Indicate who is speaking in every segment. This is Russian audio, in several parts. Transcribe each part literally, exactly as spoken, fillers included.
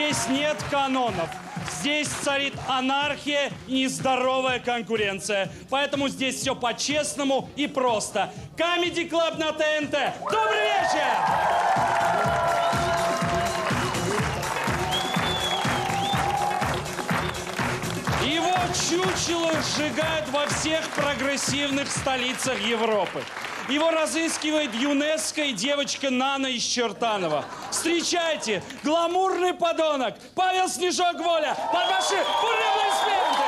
Speaker 1: здесь нет канонов. Здесь царит анархия и нездоровая конкуренция. Поэтому здесь все по-честному и просто. Comedy Club на ТНТ. Добрый вечер! Его чучело сжигают во всех прогрессивных столицах Европы. Его разыскивает ЮНЕСКО и девочка Нана из Чертанова. Встречайте, гламурный подонок Павел Снежок Воля. Под ваши бурные аплодисменты!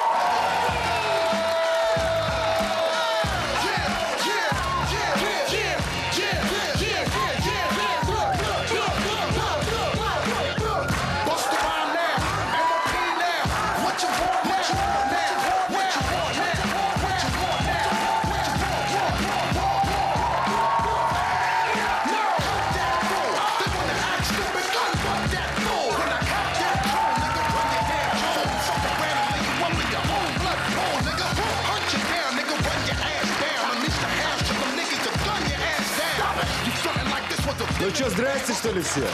Speaker 2: Ну что, здрасте, что ли, все?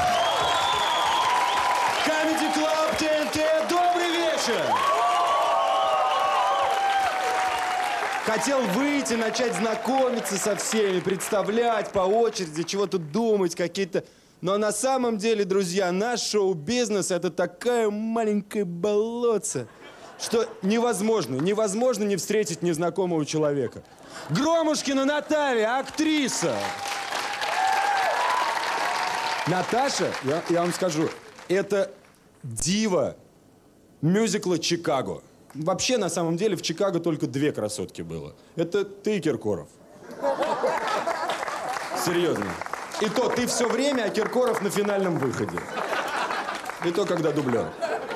Speaker 2: Comedy Club ТНТ, добрый вечер! Хотел выйти, начать знакомиться со всеми, представлять по очереди, чего-то думать, какие-то... Но на самом деле, друзья, наш шоу-бизнес — это такая маленькая болотца, что невозможно, невозможно не встретить незнакомого человека. Громушкина Наталья, актриса! Наташа, я, я вам скажу, это дива мюзикла «Чикаго». Вообще, на самом деле, в Чикаго только две красотки было. Это ты и Киркоров. Серьезно. И то ты все время, а Киркоров на финальном выходе. И то, когда дублер.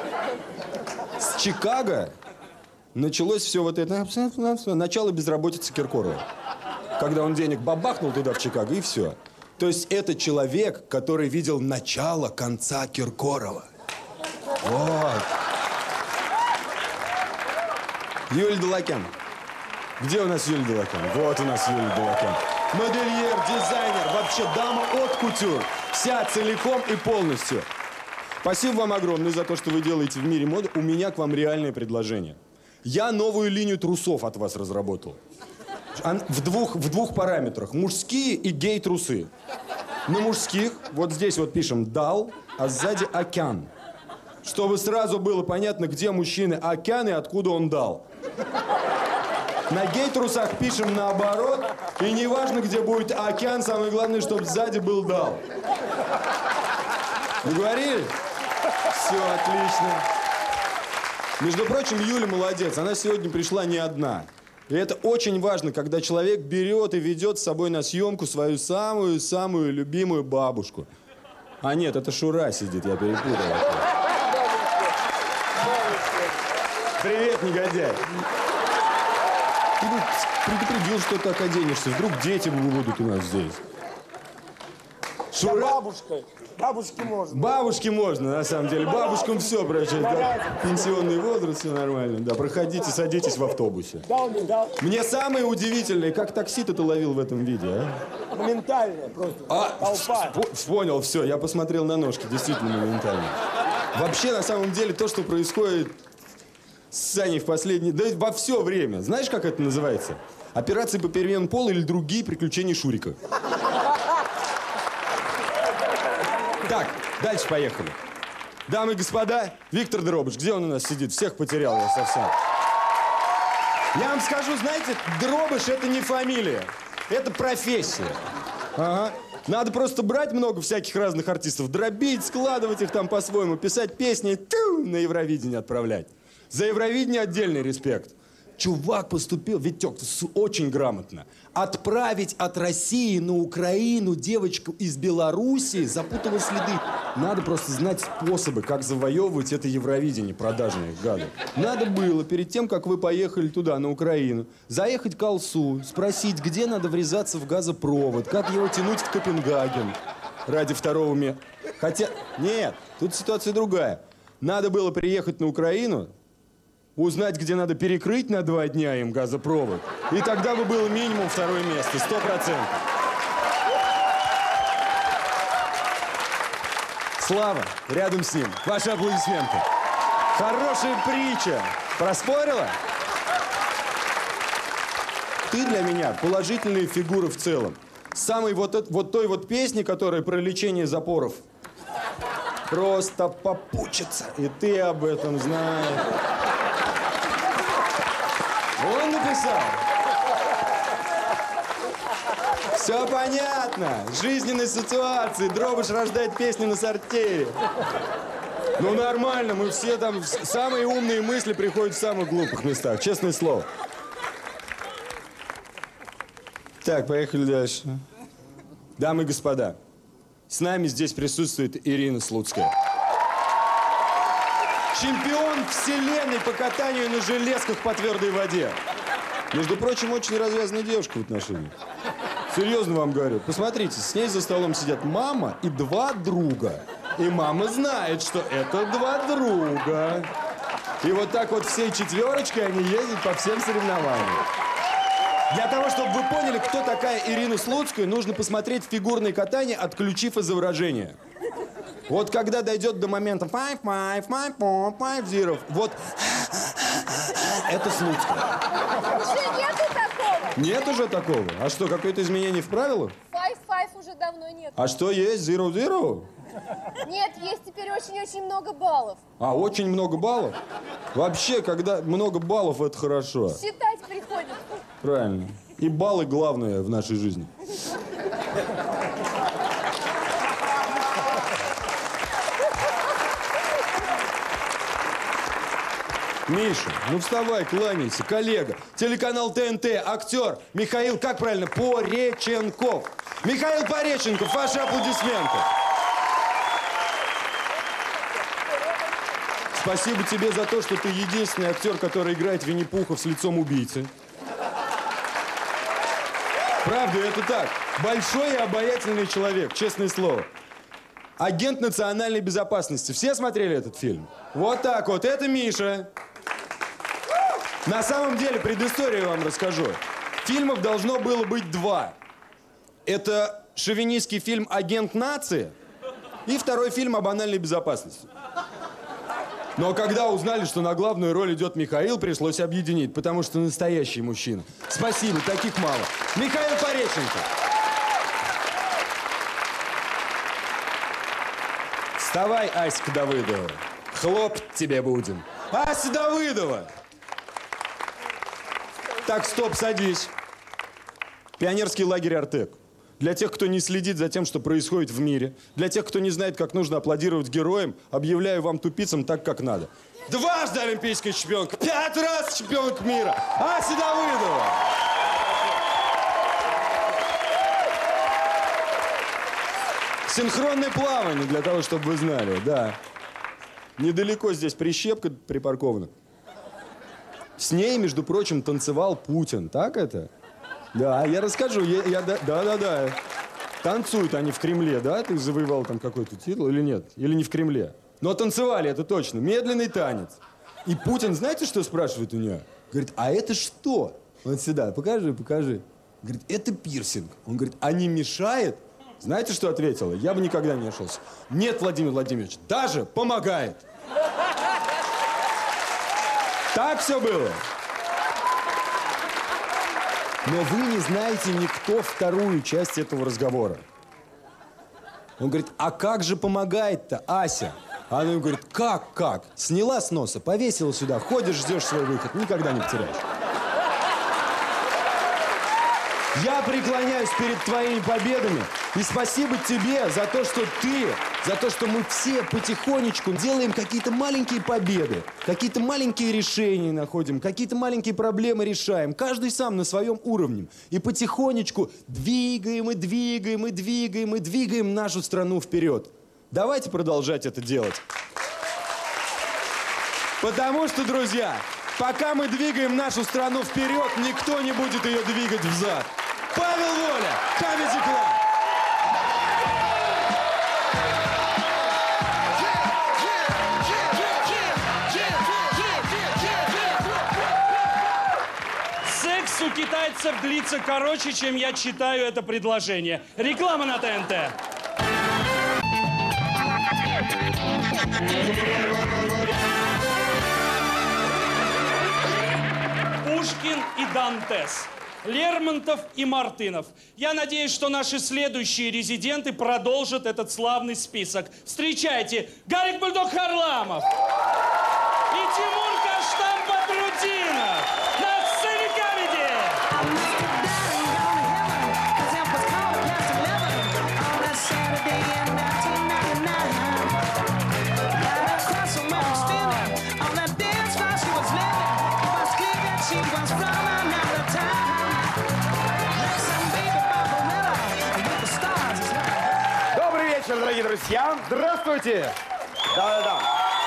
Speaker 2: С Чикаго началось все вот это... Начало безработицы Киркорова. Когда он денег бабахнул туда, в Чикаго, и все. То есть это человек, который видел начало конца Киркорова. Вот. Юлия Долокян. Где у нас Юлия Долокян? Вот у нас Юлия Долокян. Модельер, дизайнер, вообще дама от кутюр. Вся целиком и полностью. Спасибо вам огромное за то, что вы делаете в мире моды. У меня к вам реальное предложение. Я новую линию трусов от вас разработал. В двух, в двух параметрах. Мужские и гей-трусы. На мужских, вот здесь вот пишем «дал», а сзади «океан». Чтобы сразу было понятно, где мужчины океан и откуда он дал. На гей-трусах пишем наоборот. И неважно, где будет океан, самое главное, чтобы сзади был «дал». Уговорили? Все, отлично. Между прочим, Юля молодец. Она сегодня пришла не одна. И это очень важно, когда человек берет и ведет с собой на съемку свою самую-самую любимую бабушку. А нет, это Шура сидит, я перепутал. Привет, негодяй. Ты бы предупредил, что так оденешься. Вдруг дети будут у нас здесь.
Speaker 3: Шура... бабушкой. Бабушке можно.
Speaker 2: Бабушке можно, на самом деле. Бабушкам все прощать. Да. Пенсионный возраст, все нормально. Да, проходите, садитесь в автобусе.
Speaker 3: Дал, дал.
Speaker 2: Мне самое удивительное, как такси-то ты ловил в этом виде, а?
Speaker 3: Моментально просто.
Speaker 2: А,
Speaker 3: толпа.
Speaker 2: Понял, все, я посмотрел на ножки, действительно моментально. Вообще, на самом деле, то, что происходит с Саней в последнее... Да во все время. Знаешь, как это называется? Операции по перемену пола или другие приключения Шурика. Так, дальше поехали. Дамы и господа, Виктор Дробыш. Где он у нас сидит? Всех потерял я совсем. Я вам скажу, знаете, Дробыш — это не фамилия. Это профессия. Ага. Надо просто брать много всяких разных артистов, дробить, складывать их там по-своему, писать песни и тю, на Евровидение отправлять. За Евровидение отдельный респект. Чувак поступил, Витек, очень грамотно. Отправить от России на Украину девочку из Белоруссии, запутывая следы. Надо просто знать способы, как завоевывать это Евровидение, продажные гады. Надо было, перед тем, как вы поехали туда, на Украину, заехать к Алсу, спросить, где надо врезаться в газопровод, как его тянуть в Копенгаген ради второго места. Хотя, нет, тут ситуация другая. Надо было приехать на Украину, узнать, где надо перекрыть на два дня им газопровод. И тогда бы было минимум второе место, сто процентов. Слава рядом с ним. Ваши аплодисменты. Хорошая притча. Проспорила? Ты для меня положительная фигура в целом. Самой вот, эт- вот той вот песни, которая про лечение запоров. Просто попучится. И ты об этом знаешь. Он написал. Все понятно. Жизненные ситуации. Дробыш рождает песни на сортире. Ну нормально, мы все там... Самые умные мысли приходят в самых глупых местах. Честное слово. Так, поехали дальше. Дамы и господа, с нами здесь присутствует Ирина Слуцкая. Чемпион вселенной по катанию на железках по твердой воде. Между прочим, очень развязанная девушка в отношениях. Серьезно вам говорю. Посмотрите, с ней за столом сидят мама и два друга. И мама знает, что это два друга. И вот так вот всей четверочкой они ездят по всем соревнованиям. Для того, чтобы вы поняли, кто такая Ирина Слуцкая, нужно посмотреть фигурное катание, отключив изображение. Вот когда дойдет до момента five, five, five, four, five, zero, вот это Слуцкая.
Speaker 4: Уже нету такого.
Speaker 2: Нет уже такого? А что, какое-то изменение в правилах?
Speaker 4: Five-five уже давно нет.
Speaker 2: А что есть? Zero-zero?
Speaker 4: Нет, есть теперь очень-очень много баллов.
Speaker 2: А, очень много баллов? Вообще, когда много баллов, это хорошо.
Speaker 4: Считать приходится.
Speaker 2: Правильно. И баллы главное в нашей жизни. Миша, ну вставай, кланяйся, коллега. Телеканал ТНТ, актер Михаил, как правильно, Пореченков. Михаил Пореченков, ваши аплодисменты. Спасибо тебе за то, что ты единственный актер, который играет Винни-Пуха с лицом убийцы. Правда, это так. Большой и обаятельный человек, честное слово. Агент национальной безопасности. Все смотрели этот фильм? Вот так вот. Это Миша. На самом деле, предысторию вам расскажу. Фильмов должно было быть два. Это шовинистский фильм «Агент нации» и второй фильм о банальной безопасности. Но когда узнали, что на главную роль идет Михаил, пришлось объединить, потому что настоящий мужчина. Спасибо, таких мало. Михаил Пореченков. Вставай, Аська Давыдова. Хлоп тебе будем. Ася Давыдова! Так, стоп, садись. Пионерский лагерь «Артек». Для тех, кто не следит за тем, что происходит в мире, для тех, кто не знает, как нужно аплодировать героям, объявляю вам тупицам так, как надо. Дважды олимпийская чемпионка, пять раз чемпионка мира, Ася Давыдова. Синхронное плавание, для того, чтобы вы знали, да. Недалеко здесь прищепка припаркована. С ней, между прочим, танцевал Путин, так это? Да, я расскажу, я, я, да, да, да, да. Танцуют они в Кремле, да? Ты завоевал там какой-то титул или нет? Или не в Кремле? Но танцевали, это точно. Медленный танец. И Путин, знаете, что спрашивает у нее? Говорит, а это что? Вот сюда, покажи, покажи. Говорит, это пирсинг. Он говорит, а не мешает? Знаете, что ответила? Я бы никогда не ошелся. Нет, Владимир Владимирович, даже помогает. Так все было. Но вы не знаете никто вторую часть этого разговора. Он говорит, а как же помогает-то, Ася? А она ему говорит, как, как? Сняла с носа, повесила сюда, ходишь, ждешь свой выход, никогда не потеряешь. Я преклоняюсь перед твоими победами. И спасибо тебе за то, что ты, за то, что мы все потихонечку делаем какие-то маленькие победы, какие-то маленькие решения находим, какие-то маленькие проблемы решаем. Каждый сам на своем уровне. И потихонечку двигаем и двигаем и двигаем и двигаем нашу страну вперед. Давайте продолжать это делать. Потому что, друзья, пока мы двигаем нашу страну вперед, никто не будет ее двигать взад. Павел Воля, Comedy Club.
Speaker 1: Секс у китайцев длится короче, чем я читаю это предложение. Реклама на ТНТ. Пушкин и Дантес. Лермонтов и Мартынов. Я надеюсь, что наши следующие резиденты продолжат этот славный список. Встречайте, Гарик Бульдог Харламов и Тимур Каштан Батрутдинов на сцене «Камеди».
Speaker 5: Дорогие друзья,
Speaker 2: Здравствуйте!
Speaker 5: да-да-да.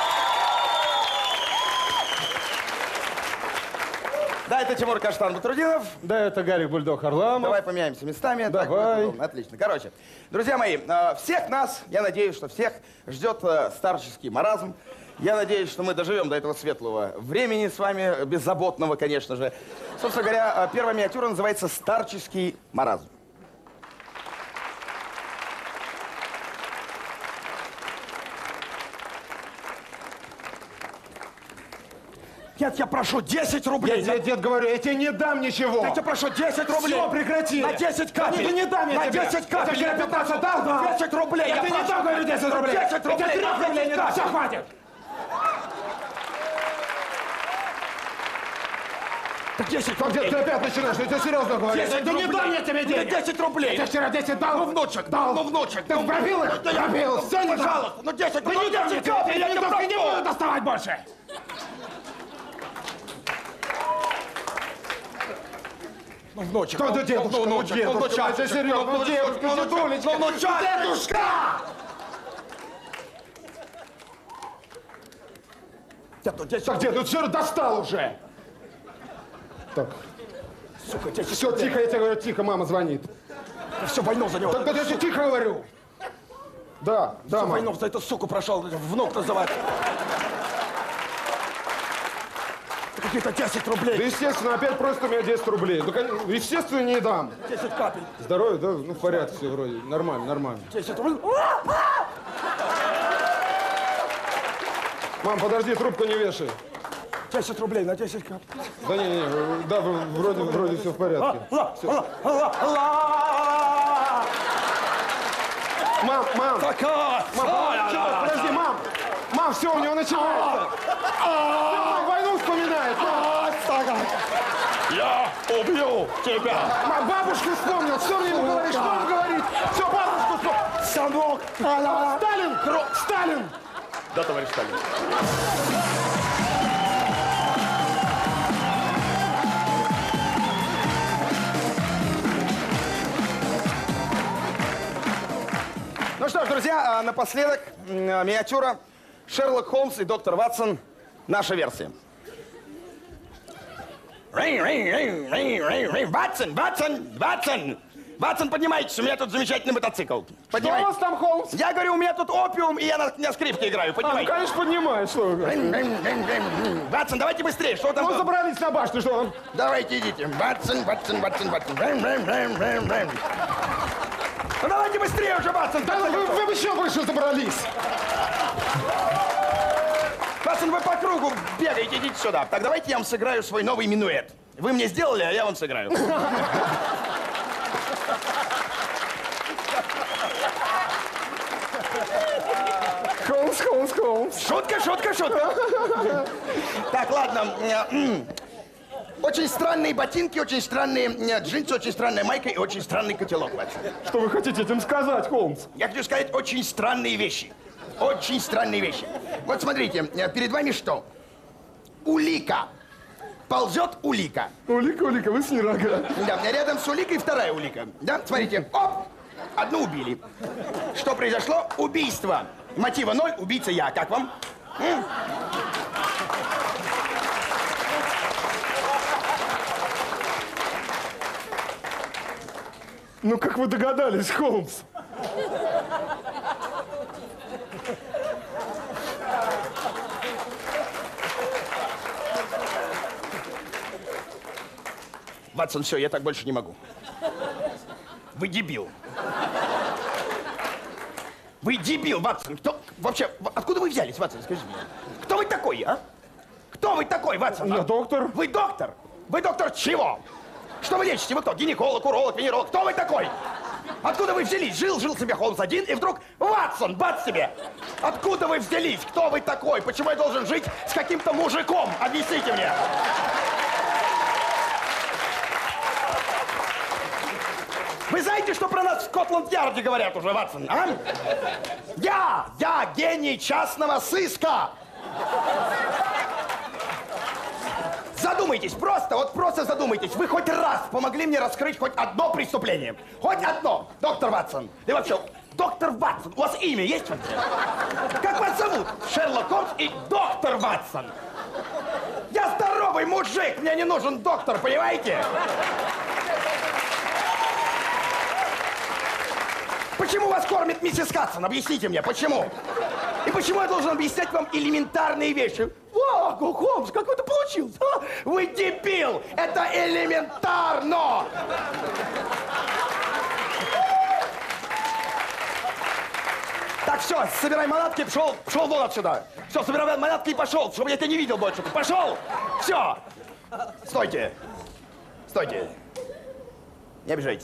Speaker 5: Да, это Тимур Каштан Батрутдинов.
Speaker 2: Да, это Гарик Бульдог Харламов.
Speaker 5: Давай поменяемся местами. Так,
Speaker 2: Давай.
Speaker 5: будет удобно. Отлично. Короче, друзья мои, э, всех нас, я надеюсь, что всех ждет э, старческий маразм. Я надеюсь, что мы доживем до этого светлого времени с вами, беззаботного, конечно же. Собственно говоря, э, первая миниатюра называется «Старческий маразм». Я тебя прошу, десять рублей.
Speaker 2: Я, дед, дед, говорю, я тебе не дам ничего.
Speaker 5: Я тебя прошу, десять рублей.
Speaker 2: Все, прекрати.
Speaker 5: На десять капель.
Speaker 2: Я тебе не дам, я
Speaker 5: На
Speaker 2: тебе.
Speaker 5: десять капель.
Speaker 2: Я тебе пятнадцать дал, да.
Speaker 5: десять рублей.
Speaker 2: Я,
Speaker 5: Я
Speaker 2: тебе не
Speaker 5: прошу.
Speaker 2: дам, говорю, десять рублей.
Speaker 5: десять рублей.
Speaker 2: Я тебе трёх рублей не дам. Все,
Speaker 5: капель.
Speaker 2: хватит.
Speaker 5: Так десять
Speaker 2: Как
Speaker 5: рублей.
Speaker 2: ты опять начинаешь? Я тебе серьезно говорю.
Speaker 5: десять
Speaker 2: Я тебе не
Speaker 5: рублей.
Speaker 2: дам я тебе
Speaker 5: Ну,
Speaker 2: денег.
Speaker 5: десять рублей.
Speaker 2: Я тебе вчера десять дал.
Speaker 5: Ну, внучек,
Speaker 2: дал.
Speaker 5: ну, внучек.
Speaker 2: Ты
Speaker 5: ну,
Speaker 2: пробил их?
Speaker 5: да я-
Speaker 2: Пробил.
Speaker 5: ну,
Speaker 2: Все, не дам.
Speaker 5: пожалуйста, ну десять,
Speaker 2: Да
Speaker 5: ну
Speaker 2: не дам я
Speaker 5: десять
Speaker 2: тебе.
Speaker 5: капель.
Speaker 2: Я
Speaker 5: Я
Speaker 2: не
Speaker 5: тебя
Speaker 2: дам, не
Speaker 5: прошу.
Speaker 2: буду доставать больше.
Speaker 5: Ну, внучек.
Speaker 2: Кто
Speaker 5: ну,
Speaker 2: это дедушка?
Speaker 5: Ну,
Speaker 2: Ну,
Speaker 5: внучек,
Speaker 2: дедушка,
Speaker 5: ну, внучок,
Speaker 2: это серьезно,
Speaker 5: ну,
Speaker 2: ну, дедушка,
Speaker 5: ну, внучок,
Speaker 2: дедулечка.
Speaker 5: ну, внучок.
Speaker 2: Дедушка!
Speaker 5: Дед, ну, десять
Speaker 2: Так, дед, ну все, достал уже. Так,
Speaker 5: сука, десять
Speaker 2: все,
Speaker 5: рублей.
Speaker 2: тихо, я тебе говорю, тихо, мама звонит.
Speaker 5: Все, войну за него.
Speaker 2: Так, так я тебе тихо говорю. Да, да,
Speaker 5: Всю
Speaker 2: мама.
Speaker 5: войну за эту суку прошел, внук называть. Какие-то десять
Speaker 2: Да,
Speaker 5: рублей.
Speaker 2: естественно, опять просто у меня десять рублей. Ну, конечно, естественно, не дам.
Speaker 5: десять капель.
Speaker 2: Здоровье, да? Ну, в порядке все вроде. Нормально, нормально.
Speaker 5: десять рублей.
Speaker 2: Мам, подожди, трубку не вешай.
Speaker 5: десять рублей на десять капель.
Speaker 2: Да не, не, да, вроде, вроде все в порядке.
Speaker 5: Ла, ла, ла, ла.
Speaker 2: Мам, мам,
Speaker 5: Такая.
Speaker 2: мам, чё, подожди, мам. Мам, все, у него начинается. Мам, войну вспоминает. Мам.
Speaker 5: Я убью тебя.
Speaker 2: Мам, бабушку вспомнил, все мне ему говоришь, что он говорит? Все, бабушку вспомнил.
Speaker 5: Сынок.
Speaker 2: Сталин, Сталин.
Speaker 5: Да, товарищ Сталин. Ну что ж, друзья, а напоследок м, миниатюра «Шерлок Холмс и доктор Ватсон». Наша версия. Ватсон, Ватсон, Ватсон! Ватсон, поднимайтесь, у меня тут замечательный мотоцикл.
Speaker 2: Что у
Speaker 5: Поднимайтесь.
Speaker 2: вас там, Холмс?
Speaker 5: Я говорю, у меня тут опиум, и я на, на скрипке играю.
Speaker 2: А, ну,
Speaker 5: Поднимайтесь.
Speaker 2: конечно, поднимает, что вы.
Speaker 5: Ватсон, давайте быстрее, что там?
Speaker 2: Ну,
Speaker 5: было?
Speaker 2: забрались на башню, что он?
Speaker 5: Давайте идите. Ватсон, Ватсон, Ватсон, Ватсон. Рэм, рэм, рэм, рэм, рэм. Ну давайте быстрее уже, Ватсон.
Speaker 2: Да, вы, вы бы еще выше забрались.
Speaker 5: Ватсон, вы по кругу бегаете, идите сюда. Так, давайте я вам сыграю свой новый минуэт. Вы мне сделали, а я вам сыграю.
Speaker 2: Холмс, Холмс, Холмс.
Speaker 5: Шутка, шутка, шутка. Так, ладно. Очень странные ботинки, очень странные джинсы, очень странная майка и очень странный котелок, Ватсон.
Speaker 2: Что вы хотите этим сказать, Холмс?
Speaker 5: Я хочу сказать очень странные вещи. Очень странные вещи. Вот смотрите, перед вами что? Улика. Ползет улика.
Speaker 2: Улика, Улика, вы с нерага.
Speaker 5: Да, рядом с уликой вторая улика. Да, смотрите, оп, одну убили. Что произошло? Убийство. Мотива ноль, убийца я. Как вам? М?
Speaker 2: Ну, как вы догадались, Холмс?
Speaker 5: Ватсон, все, я так больше не могу. Вы дебил. Вы дебил, Ватсон. Кто? вообще, откуда вы взялись, Ватсон, скажите мне? Кто вы такой, а? Кто вы такой, Ватсон?
Speaker 3: Я
Speaker 5: а?
Speaker 3: доктор.
Speaker 5: Вы доктор? Вы доктор чего? Что вы лечите? Вы кто? Гинеколог, уролог, венеролог? Кто вы такой? Откуда вы взялись? Жил, жил себе Холмс один, и вдруг Ватсон, бац тебе! Откуда вы взялись? Кто вы такой? Почему я должен жить с каким-то мужиком? Объясните мне. Вы знаете, что про нас в Скотланд-Ярде говорят уже, Ватсон, а? Я, я гений частного сыска. Задумайтесь, просто, вот просто задумайтесь. Вы хоть раз помогли мне раскрыть хоть одно преступление. Хоть одно, доктор Ватсон. И вообще, доктор Ватсон, у вас имя есть вообще? Как вас зовут? Шерлок Холмс и доктор Ватсон. Я здоровый мужик, мне не нужен доктор, понимаете? Почему вас кормит миссис Хадсон? Объясните мне, почему? И почему я должен объяснять вам элементарные вещи? О, Холмс, как это получилось? А? Вы дебил! Это элементарно! Так, все, собирай манатки, пошел, пошел вон отсюда. Все, собирай манатки и пошел, чтобы я тебя не видел больше. Пошел! Все! Стойте! Стойте! Не обижайтесь.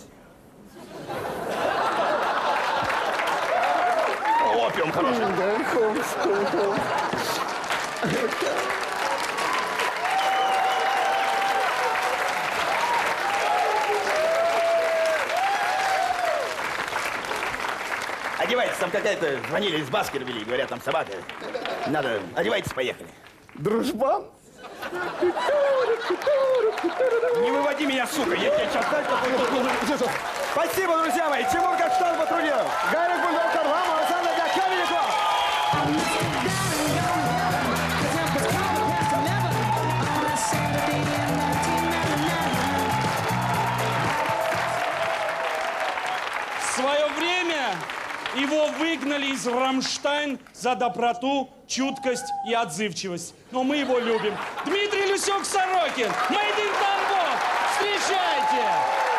Speaker 5: Опиум хороший.
Speaker 3: Да, Холмс, Холмс.
Speaker 5: Одевайтесь, там какая-то звонили из Баскервилей, говорят, там собака. Надо, одевайтесь, поехали.
Speaker 3: Дружбан?
Speaker 5: Не выводи меня, сука, я тебе сейчас дать какой-то... Спасибо, друзья мои, Тимур Каштан Батрудинов, Гарик Бульдог, Варлам, Александр Дяковенников.
Speaker 1: В свое время его выгнали из «Рамштайн» за доброту, чуткость и отзывчивость. Но мы его любим. Дмитрий Люсек-Сорокин, Made in Тамбов. Встречайте!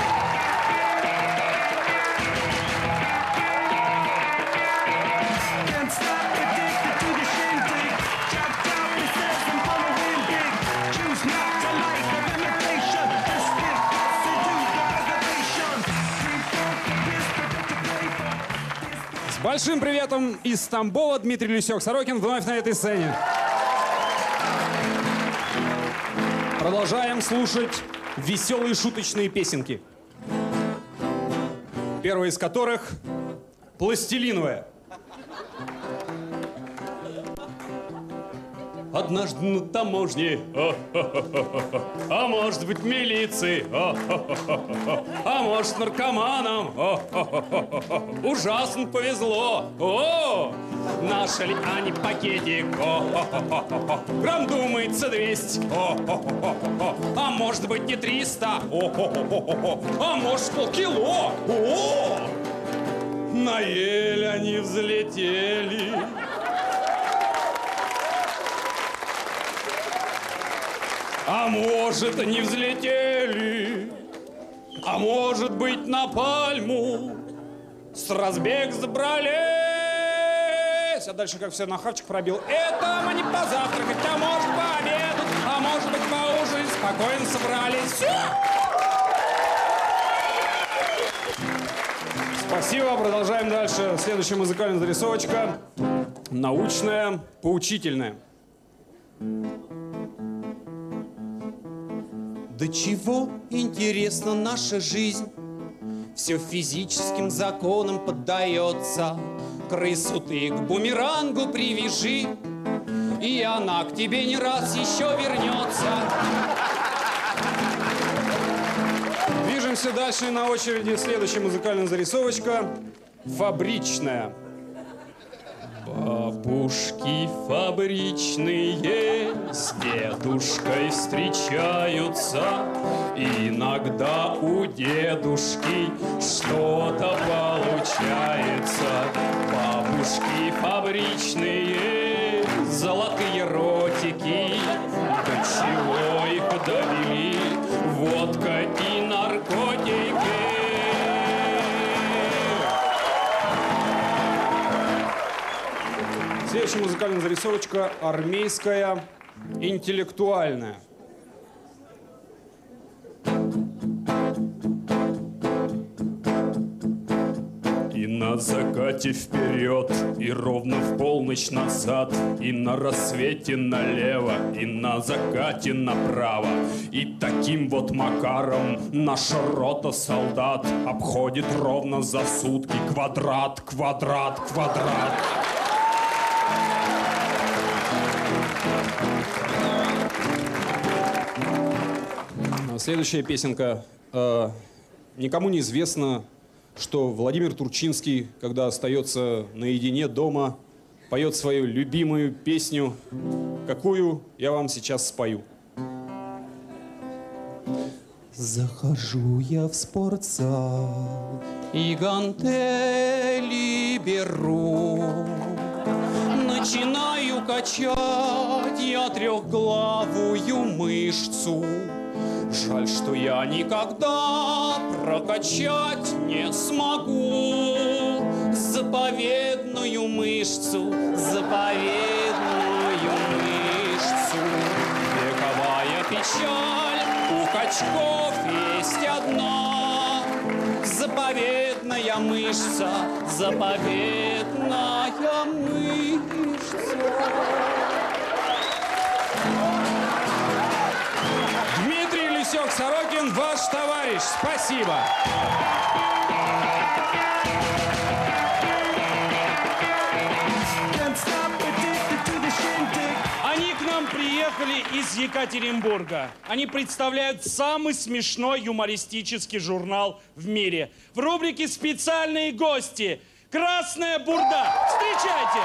Speaker 6: С большим приветом из Тамбова Дмитрий Люсек-Сорокин вновь на этой сцене. Продолжаем слушать веселые шуточные песенки. Первая из которых пластилиновая. Однажды на таможне, о-хо-хо-хо-хо, а может быть в милиции, о-хо-хо-хо-хо, а может наркоманам, о-хо-хо-хо-хо. Ужасно повезло, о, нашли они пакетик, о-хо-хо-хо-хо. Грамм думается двести, о-хо-хо-хо-хо. А может быть не триста, о-хо-хо-хо-хо. А может полкило, о, на ель они взлетели. А может, они взлетели, а может быть, на пальму с разбег забрались. А дальше, как все на хавчик пробил. Это мы не позавтракать, а может, пообедать, а может быть, поужинать. Спокойно собрались. Все! Спасибо, продолжаем дальше. Следующая музыкальная зарисовочка. Научная, поучительная. До чего интересна наша жизнь? Все физическим законам поддается. Крысу ты к бумерангу привяжи, и она к тебе не раз еще вернется. Движемся дальше. На очереди следующая музыкальная зарисовочка. Фабричная. Бабушки фабричные с дедушкой встречаются. Иногда у дедушки что-то получается. Бабушки фабричные, золотые ротики, до чего их довели водка и наркотики. Следующая музыкальная зарисовочка армейская, интеллектуальная. И на закате вперед, и ровно в полночь назад, и на рассвете налево, и на закате направо. И таким вот макаром наша рота солдат обходит ровно за сутки квадрат, квадрат, квадрат. Следующая песенка. Э, никому не известно, что Владимир Турчинский, когда остается наедине дома, поет свою любимую песню, какую я вам сейчас спою. Захожу я в спортзал и гантели беру, начинаю качать я трехглавую мышцу. Жаль, что я никогда прокачать не смогу заповедную мышцу, заповедную мышцу. Вековая печаль у качков есть одна, заповедная мышца, заповедная мышца. Лисек Сорокин, ваш товарищ. Спасибо.
Speaker 1: Они к нам приехали из Екатеринбурга. Они представляют самый смешной юмористический журнал в мире. В рубрике «Специальные гости» «Красная бурда». Встречайте!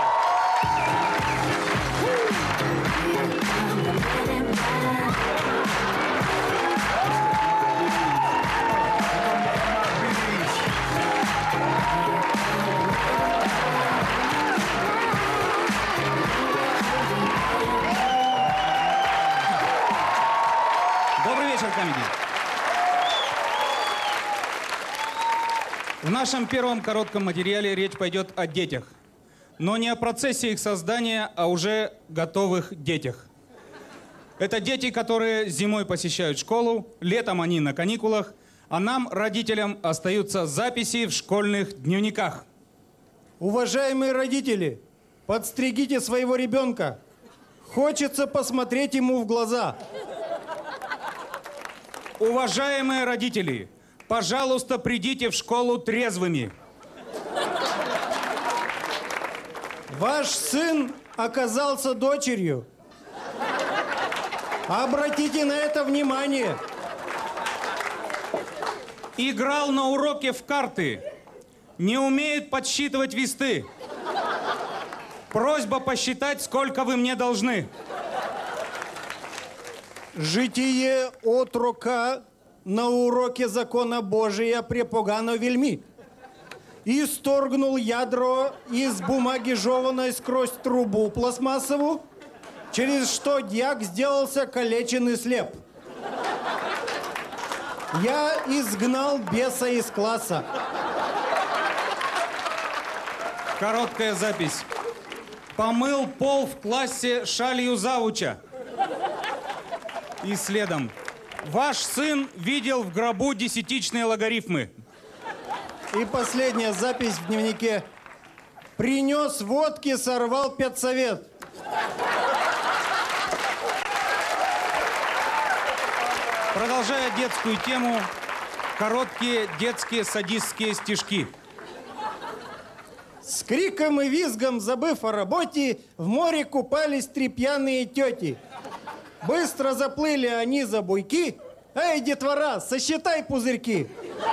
Speaker 7: В нашем первом коротком материале речь пойдет о детях. Но не о процессе их создания, а уже готовых детях. Это дети, которые зимой посещают школу, летом они на каникулах, а нам, родителям, остаются записи в школьных дневниках.
Speaker 8: Уважаемые родители, подстригите своего ребенка. Хочется посмотреть ему в глаза.
Speaker 7: Уважаемые родители, пожалуйста, придите в школу трезвыми.
Speaker 8: Ваш сын оказался дочерью. Обратите на это внимание.
Speaker 7: Играл на уроке в карты. Не умеет подсчитывать весты. Просьба посчитать, сколько вы мне должны.
Speaker 8: Житие отрока на уроке закона Божия препогано вельми. Исторгнул ядро из бумаги жеваной сквозь трубу пластмассову, через что дьяк сделался калечен и слеп. Я изгнал беса из класса.
Speaker 7: Короткая запись. Помыл пол в классе шалью завуча. И следом. Ваш сын видел в гробу десятичные логарифмы.
Speaker 8: И последняя запись в дневнике. Принес водки, сорвал педсовет.
Speaker 7: Продолжая детскую тему, короткие детские садистские стишки.
Speaker 8: С криком и визгом, забыв о работе, в море купались три пьяные тети. Быстро заплыли они за буйки. Эй, детвора, сосчитай пузырьки.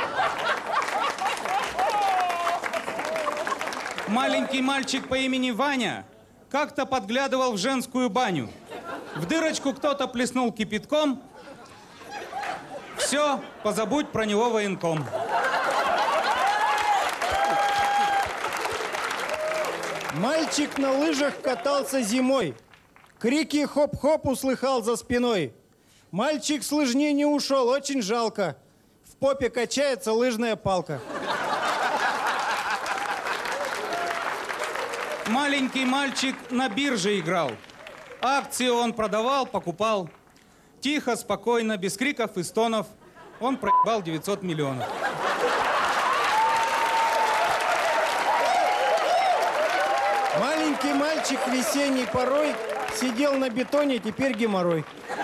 Speaker 7: Маленький мальчик по имени Ваня как-то подглядывал в женскую баню. В дырочку кто-то плеснул кипятком. Все, позабудь про него, военком.
Speaker 8: Мальчик на лыжах катался зимой. Крики хоп-хоп услыхал за спиной. Мальчик с лыжни не ушел, очень жалко. В попе качается лыжная палка.
Speaker 7: Маленький мальчик на бирже играл. Акции он продавал, покупал. Тихо, спокойно, без криков и стонов. Он проебал девятьсот миллионов.
Speaker 8: Маленький мальчик весенней порой сидел на бетоне, теперь геморрой.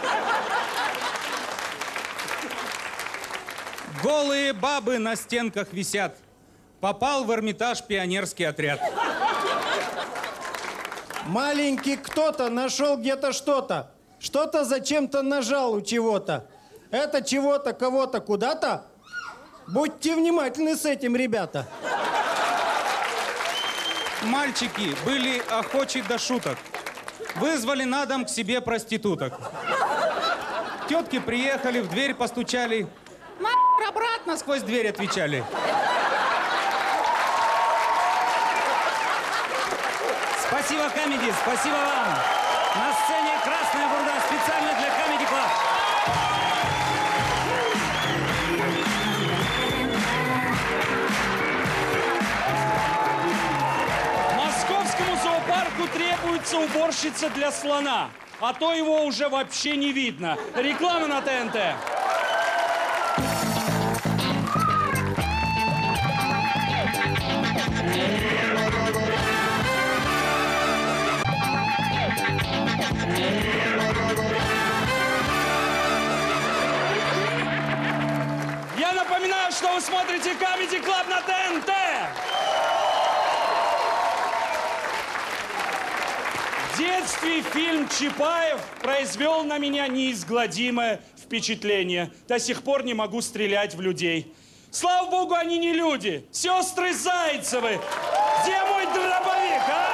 Speaker 7: Голые бабы на стенках висят. Попал в Эрмитаж пионерский отряд.
Speaker 8: Маленький кто-то нашел где-то что-то. Что-то зачем-то нажал у чего-то. Это чего-то, кого-то, куда-то. Будьте внимательны с этим, ребята.
Speaker 7: Мальчики были охочи до шуток. Вызвали на дом к себе проституток. Тетки приехали, в дверь постучали. «Нахер обратно!» сквозь дверь отвечали. Спасибо, Камеди, спасибо вам. На сцене «Красная бурда» специально для Comedy Club.
Speaker 1: Московскому зоопарку требуется уборщица для слона, а то его уже вообще не видно. Реклама на ТНТ. Я напоминаю, что вы смотрите Comedy Club на ТНТ. В детстве фильм «Чапаев» произвел на меня неизгладимое впечатление. До сих пор не могу стрелять в людей. Слава богу, они не люди. Сестры Зайцевы. Где мой дробовик, а?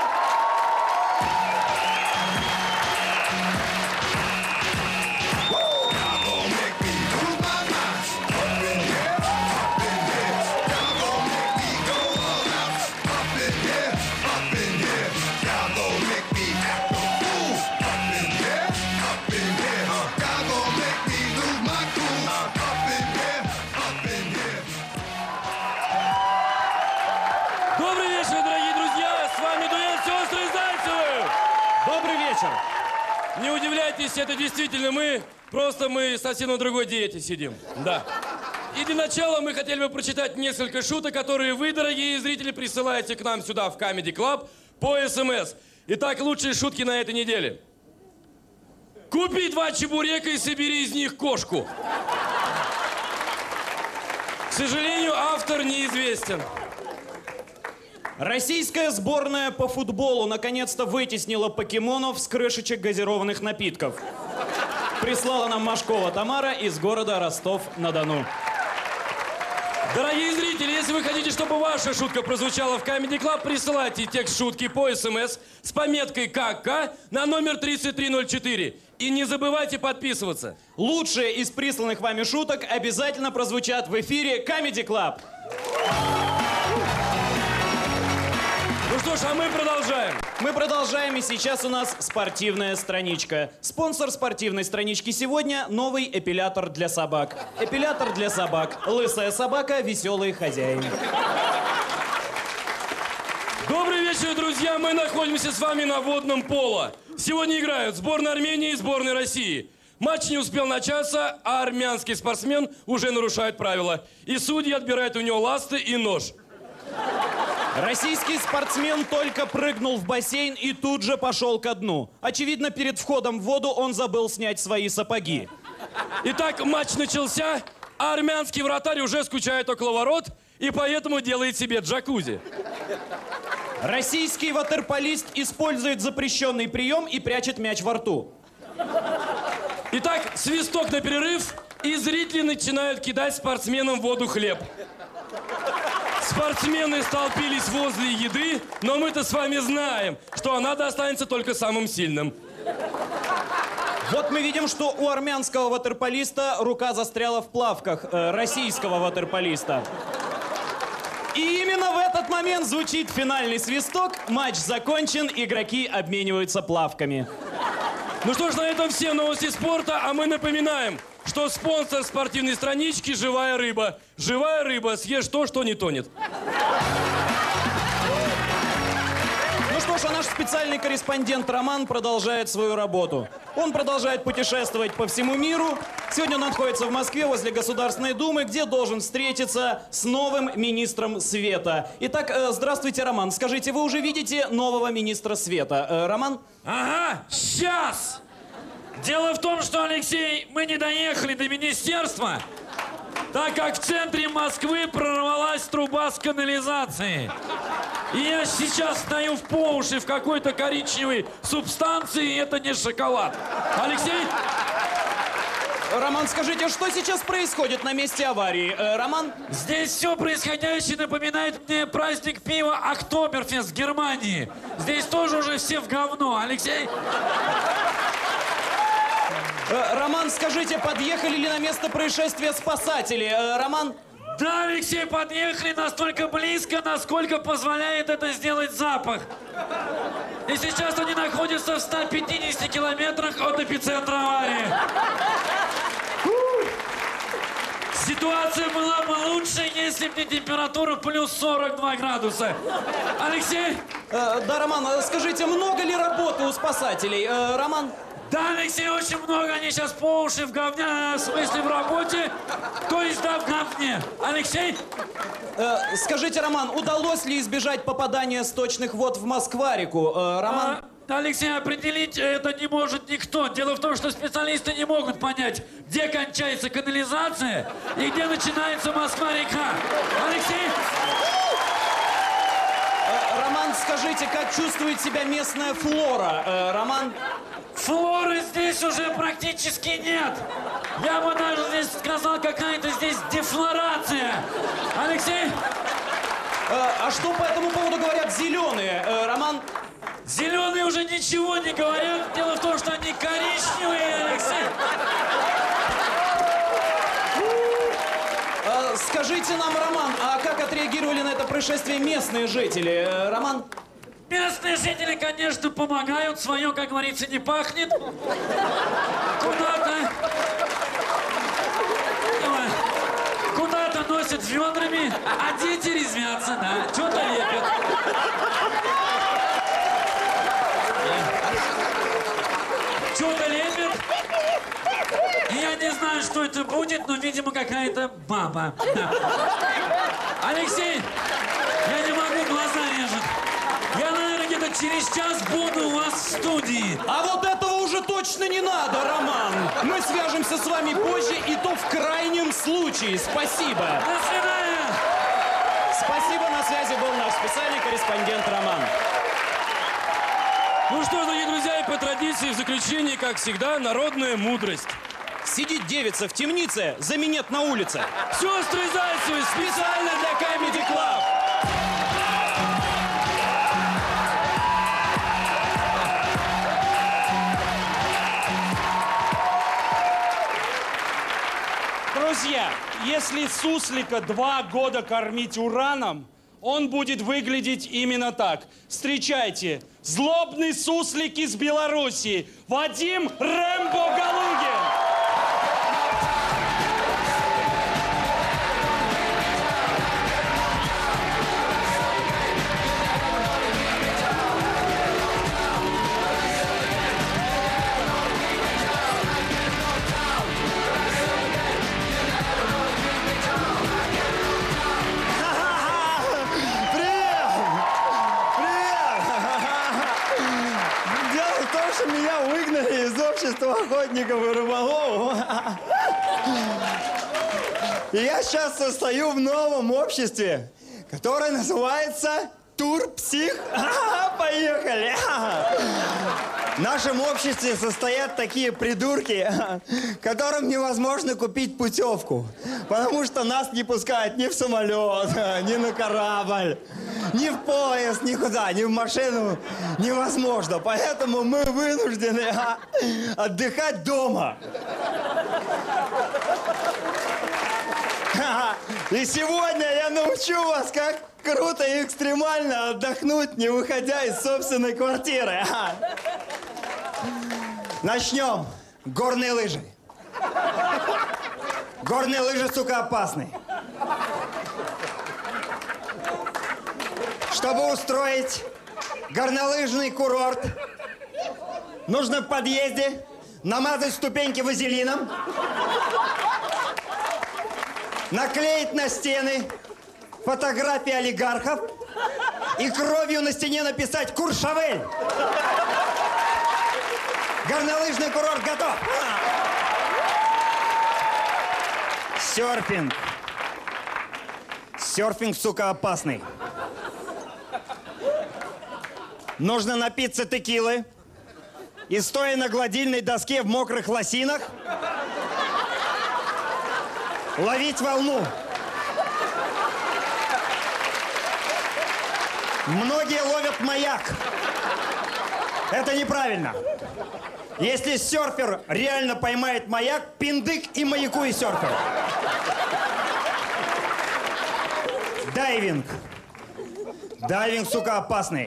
Speaker 9: Добрый вечер, дорогие друзья! С вами дуэт «Сестры Зайцевы». Добрый вечер! Не удивляйтесь, это действительно мы, просто мы совсем на другой диете сидим. Да. И для начала мы хотели бы прочитать несколько шуток, которые вы, дорогие зрители, присылаете к нам сюда, в Comedy Club, по СМС. Итак, лучшие шутки на этой неделе. Купи два чебурека и собери из них кошку. К сожалению, автор неизвестен.
Speaker 10: Российская сборная по футболу наконец-то вытеснила покемонов с крышечек газированных напитков. Прислала нам Машкова Тамара из города Ростов-на-Дону.
Speaker 9: Дорогие зрители, если вы хотите, чтобы ваша шутка прозвучала в Comedy Club, присылайте текст шутки по СМС с пометкой «КК» на номер тридцать три ноль четыре. И не забывайте подписываться.
Speaker 10: Лучшие из присланных вами шуток обязательно прозвучат в эфире Comedy Club.
Speaker 9: Ну что ж, а мы продолжаем.
Speaker 10: Мы продолжаем, и сейчас у нас спортивная страничка. Спонсор спортивной странички сегодня – новый эпилятор для собак. Эпилятор для собак. Лысая собака, веселый хозяин.
Speaker 9: Добрый вечер, друзья. Мы находимся с вами на водном поло. Сегодня играют сборная Армении и сборная России. Матч не успел начаться, а армянский спортсмен уже нарушает правила. И судьи отбирают у него ласты и нож.
Speaker 10: Российский спортсмен только прыгнул в бассейн и тут же пошел ко дну. Очевидно, перед входом в воду он забыл снять свои сапоги.
Speaker 9: Итак, матч начался, а армянский вратарь уже скучает около ворот и поэтому делает себе джакузи.
Speaker 10: Российский ватерполист использует запрещенный прием и прячет мяч во рту.
Speaker 9: Итак, свисток на перерыв, и зрители начинают кидать спортсменам в воду хлеб. Спортсмены столпились возле еды, но мы-то с вами знаем, что она достанется только самым сильным.
Speaker 10: Вот мы видим, что у армянского ватерполиста рука застряла в плавках э, российского ватерполиста. И именно в этот момент звучит финальный свисток, матч закончен, игроки обмениваются плавками.
Speaker 9: Ну что ж, на этом все новости спорта, а мы напоминаем, что спонсор спортивной странички – «Живая рыба». Живая рыба, съешь то, что не тонет.
Speaker 10: Ну что что ж, а наш специальный корреспондент Роман продолжает свою работу. Он продолжает путешествовать по всему миру. Сегодня он находится в Москве возле Государственной Думы, где должен встретиться с новым министром света. Итак, э, здравствуйте, Роман. Скажите, вы уже видите нового министра света? Э, Роман?
Speaker 11: Ага, сейчас! Дело в том, что, Алексей, мы не доехали до министерства, так как в центре Москвы прорвалась труба с канализацией. И я сейчас стою в по уши в какой-то коричневой субстанции, и это не шоколад. Алексей?
Speaker 10: Роман, скажите, что сейчас происходит на месте аварии? Э, Роман?
Speaker 11: Здесь все происходящее напоминает мне праздник пива Октоберфест в Германии. Здесь тоже уже все в говно. Алексей?
Speaker 10: Э, Роман, скажите, подъехали ли на место происшествия спасатели? Э, Роман?
Speaker 11: Да, Алексей, подъехали настолько близко, насколько позволяет это сделать запах. И сейчас они находятся в ста пятидесяти километрах от эпицентра аварии. Ситуация была бы лучше, если бы не температура плюс сорок два градуса. Алексей?
Speaker 10: Э, да, Роман, скажите, много ли работы у спасателей? Э, Роман?
Speaker 11: Да, Алексей, очень много. Они сейчас по уши в говне, в смысле в работе, то есть да, в говне. Алексей?
Speaker 10: Э, скажите, Роман, удалось ли избежать попадания сточных вод в Москва-реку? Э, Роман?
Speaker 11: А, Алексей, определить это не может никто. Дело в том, что специалисты не могут понять, где кончается канализация и где начинается Москва-река. Алексей?
Speaker 10: Э, Роман, скажите, как чувствует себя местная флора? Э, Роман?
Speaker 11: Флоры здесь уже практически нет. Я бы даже здесь сказал, какая-то здесь дефлорация. Алексей?
Speaker 10: Э, а что по этому поводу говорят зеленые? Э, Роман?
Speaker 11: Зеленые уже ничего не говорят. Дело в том, что они коричневые, Алексей.
Speaker 10: Э, скажите нам, Роман, а как отреагировали на это происшествие местные жители? Э, Роман?
Speaker 11: Местные жители, конечно, помогают. Свое, как говорится, не пахнет. Куда-то... Куда-то носят ведрами, а дети резвятся, да. Что-то лепят. Что-то лепят. И я не знаю, что это будет, но, видимо, какая-то баба. Да. Алексей, я не могу, глаза режет. Я, наверное, где-то через час буду у вас в студии.
Speaker 10: А вот этого уже точно не надо, Роман. Мы свяжемся с вами позже, и то в крайнем случае. Спасибо.
Speaker 11: До свидания.
Speaker 10: Спасибо, на связи был наш специальный корреспондент Роман.
Speaker 9: Ну что, дорогие друзья, и по традиции в заключении, как всегда, народная мудрость.
Speaker 10: Сидит девица в темнице, за минет на улице.
Speaker 9: Сестры Зайцевы специально для Comedy Club.
Speaker 1: Друзья, если суслика два года кормить ураном, он будет выглядеть именно так. Встречайте, злобный суслик из Белоруссии, Вадим Рэмбо Галугин.
Speaker 8: Общество охотников и рыболовов. И я сейчас состою в новом обществе, которое называется Турпсих. Поехали! В нашем обществе состоят такие придурки, которым невозможно купить путевку, потому что нас не пускают ни в самолет, ни на корабль, ни в поезд, никуда, ни в машину невозможно. Поэтому мы вынуждены отдыхать дома. И сегодня я научу вас, как круто и экстремально отдохнуть, не выходя из собственной квартиры. Начнем. Горные лыжи. Горные лыжи, сука, опасны. Чтобы устроить горнолыжный курорт. Нужно в подъезде намазать ступеньки вазелином, наклеить на стены фотографии олигархов и кровью на стене написать «Куршавель». Горнолыжный курорт готов. Серфинг. Серфинг, сука, опасный. Нужно напиться текилы и, стоя на гладильной доске в мокрых лосинах, ловить волну. Многие ловят маяк. Это неправильно. Если серфер реально поймает маяк, пиндык и маяку, и серфер. Дайвинг. Дайвинг, сука, опасный.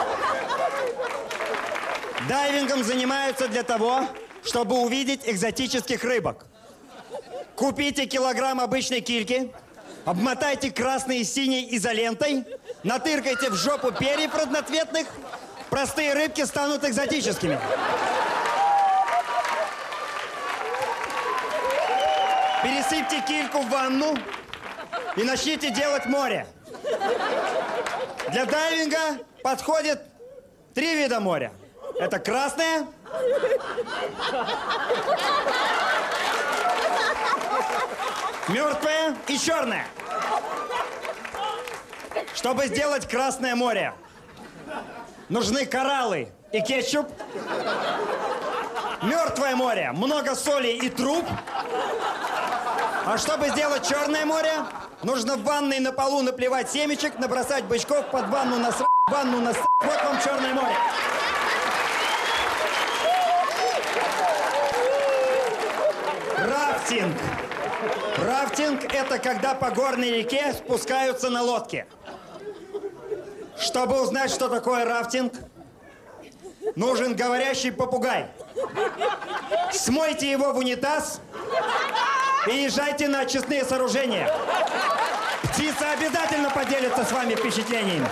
Speaker 8: Дайвингом занимаются для того, чтобы увидеть экзотических рыбок. Купите килограмм обычной кильки, обмотайте красной и синей изолентой, натыркайте в жопу перьев разноцветных, простые рыбки станут экзотическими. Пересыпьте кильку в ванну и начните делать море. Для дайвинга подходит три вида моря. Это красное, мертвое и черное. Чтобы сделать Красное море, нужны кораллы и кетчуп. Мертвое море, много соли и труб. А чтобы сделать Черное море, нужно в ванной на полу наплевать семечек, набросать бычков, под ванну насрать, ванну насрать. Вот вам Черное море. Рафтинг. Рафтинг – это когда по горной реке спускаются на лодке. Чтобы узнать, что такое рафтинг, нужен говорящий попугай. Смойте его в унитаз и езжайте на очистные сооружения. Птица обязательно поделится с вами впечатлениями.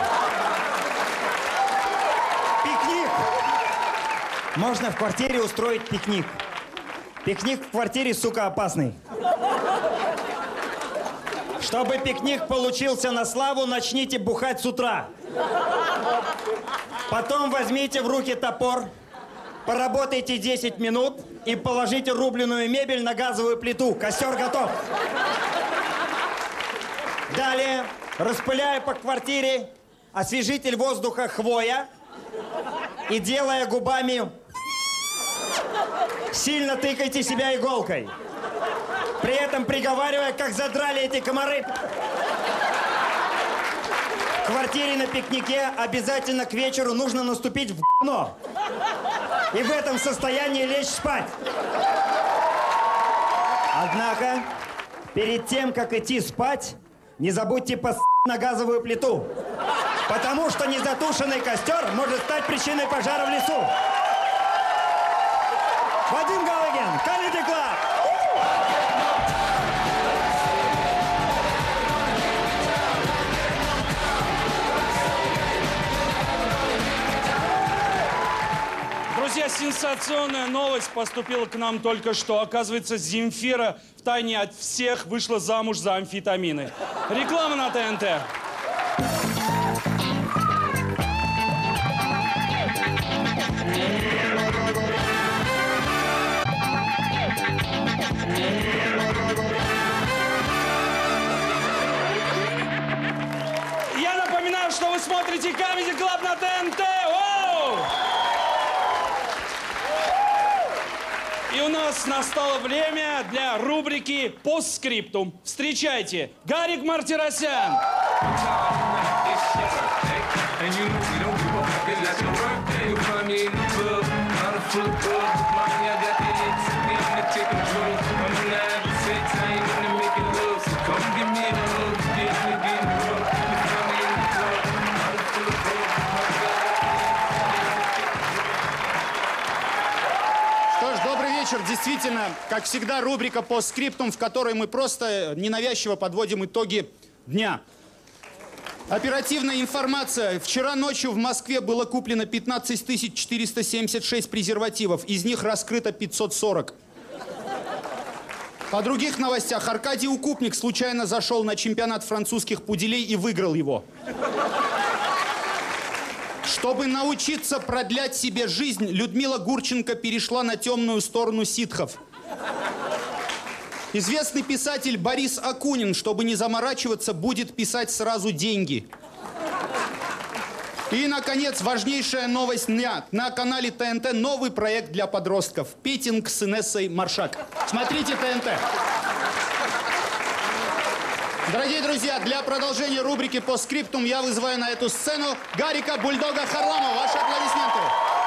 Speaker 8: Пикник. Можно в квартире устроить пикник. Пикник в квартире, сука, опасный. Чтобы пикник получился на славу, начните бухать с утра. Потом возьмите в руки топор, поработайте десять минут и положите рубленую мебель на газовую плиту. Костер готов. Далее, распыляя по квартире освежитель воздуха хвоя и делая губами, сильно тыкайте себя иголкой. При этом приговаривая, как задрали эти комары. В квартире на пикнике обязательно к вечеру нужно наступить в г***но. И в этом состоянии лечь спать. Однако, перед тем, как идти спать, не забудьте пос*** на газовую плиту. Потому что незатушенный костер может стать причиной пожара в лесу. Вадим Галагин, Comedy Club.
Speaker 1: Друзья, сенсационная новость поступила к нам только что. Оказывается, Земфира втайне от всех вышла замуж за амфетамины. Реклама на ТНТ. Я напоминаю, что вы смотрите Comedy Club на ТНТ. Оу! И у нас настало время для рубрики «Постскриптум». Встречайте, Гарик Мартиросян.
Speaker 12: Действительно, как всегда, рубрика «Постскриптум», в которой мы просто ненавязчиво подводим итоги дня. Оперативная информация. Вчера ночью в Москве было куплено пятнадцать тысяч четыреста семьдесят шесть презервативов. Из них раскрыто пятьсот сорок. По других новостях. Аркадий Укупник случайно зашел на чемпионат французских пуделей и выиграл его. Чтобы научиться продлять себе жизнь, Людмила Гурченко перешла на темную сторону ситхов. Известный писатель Борис Акунин, чтобы не заморачиваться, будет писать сразу деньги. И, наконец, важнейшая новость дня. На канале ТНТ новый проект для подростков. Петинг с Инессой Маршак. Смотрите ТНТ. Дорогие друзья, для продолжения рубрики «По скриптум» я вызываю на эту сцену Гарика Бульдога Харламова. Ваши аплодисменты.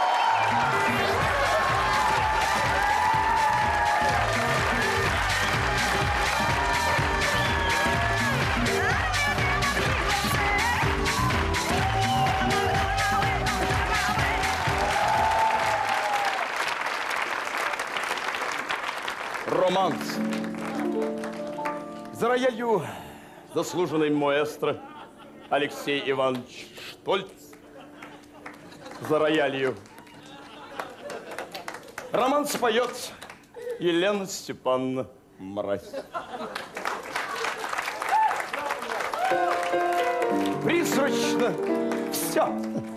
Speaker 5: Романс. За роялью заслуженный маэстро Алексей Иванович Штольц. За роялью романс поет Елена Степановна Мразь. Призрачно все.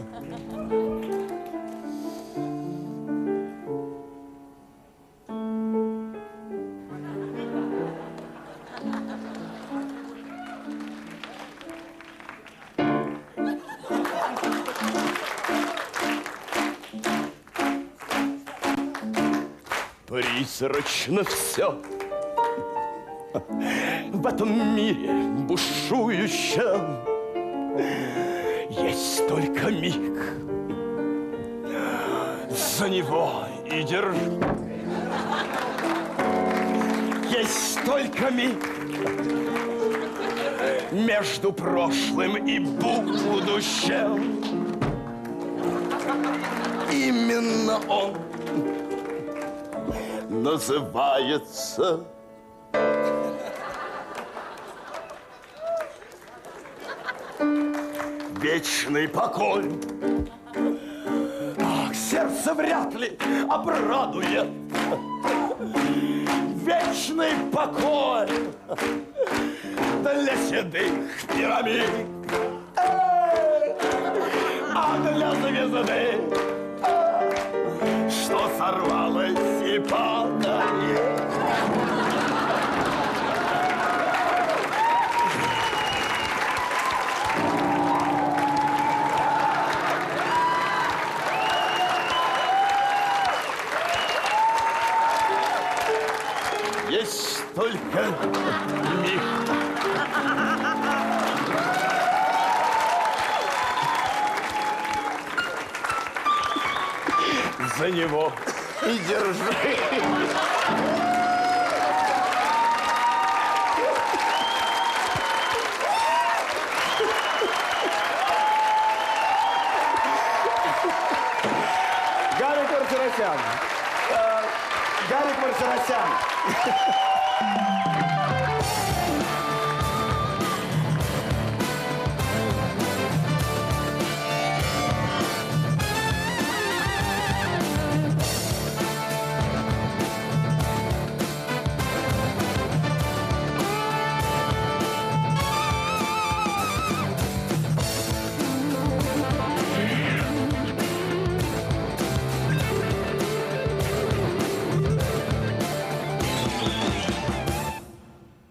Speaker 5: Призрачно все в этом мире бушующем. Есть только миг, за него и держу. Есть только миг между прошлым и будущим. Именно он называется вечный покой. Ах, сердце вряд ли обрадует вечный покой для седых пирамид, а для звезды, что сорвалась и падает. Есть только миг. За него и держи.
Speaker 2: Гарик Мартиросян. Э, Гарик Мартиросян.